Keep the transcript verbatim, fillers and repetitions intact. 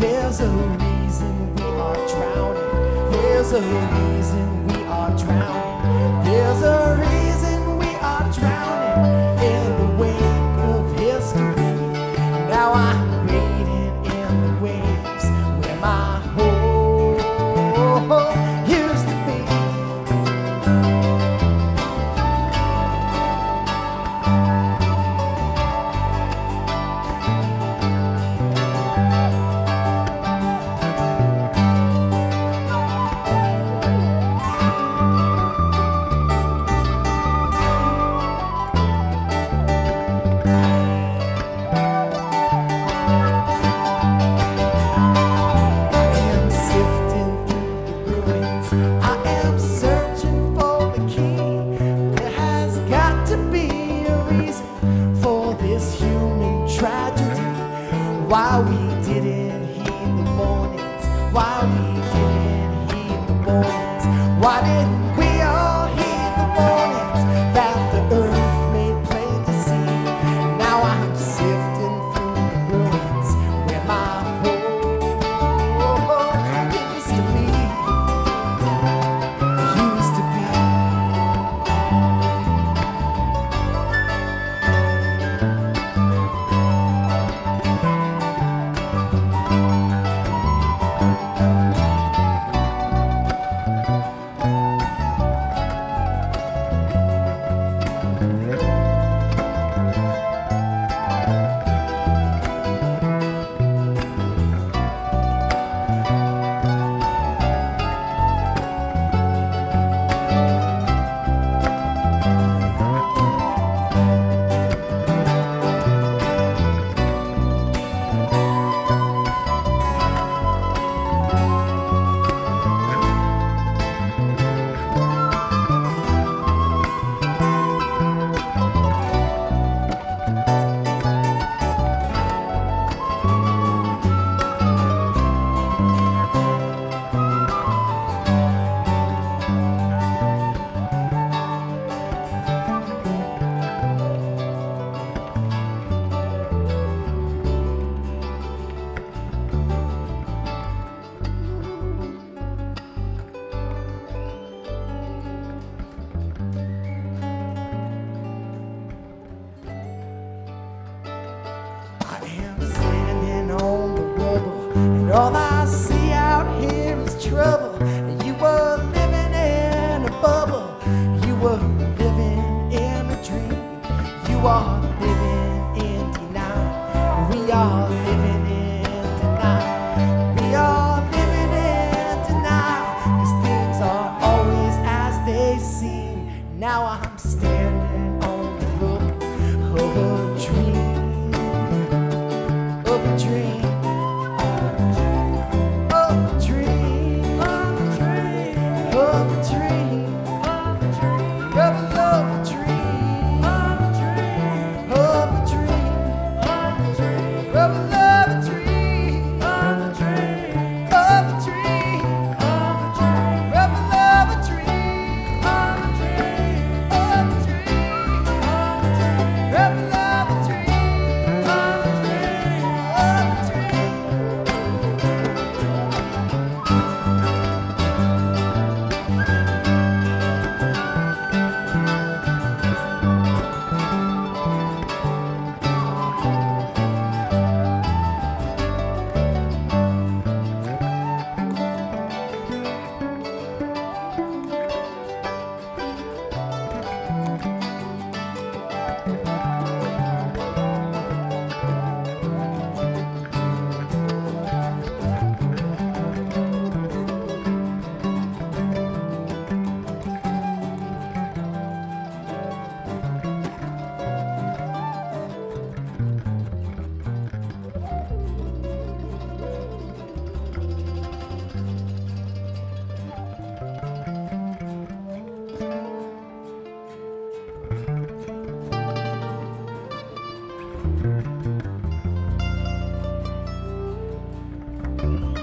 There's a reason we are drowning. There's a reason we are drowning. There's a reason we are drowning in the wake of history. Now I'm waiting in the waves where my home used to be. Why we didn't heed the warnings, why we didn't heed the warnings, why didn't we all heed the warnings that the earth made plain to see? Now I'm sifting through the ruins where my home used to be, used to be. All I see out here is trouble. You were living in a bubble. You were living in a dream. You are living in denial. We are living in denial. We are living in denial. 'Cause things are always as they seem. Now I'm standing on the roof of a dream, of a dream. Thank you.